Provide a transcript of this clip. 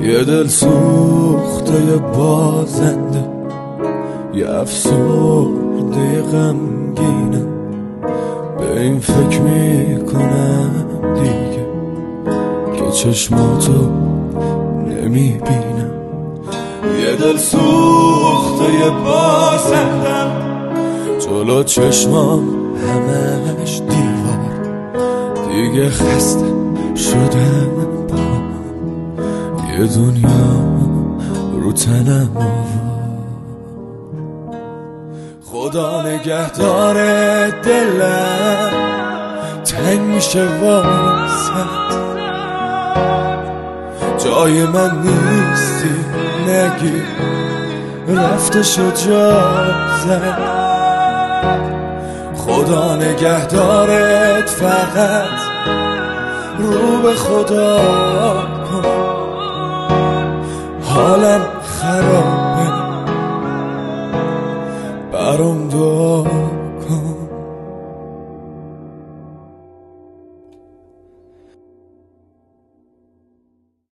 یه دل سوخته یه بازنده، یه افسرده غمگینم، به این فکر میکنم دیگه که چشماتو نمیبینم. یه دل سوخته یه بازندم، جلو چشمام همش دیوار، دیگه خسته شدم با یه دنیا رو تنم آور. خدا نگهدار دلم تنگ میشه واسه، جای من نیستی نگی رفته شجاعت. خدا نگهدارت فقط رو به خدا کن، حالم خرابه برام دعا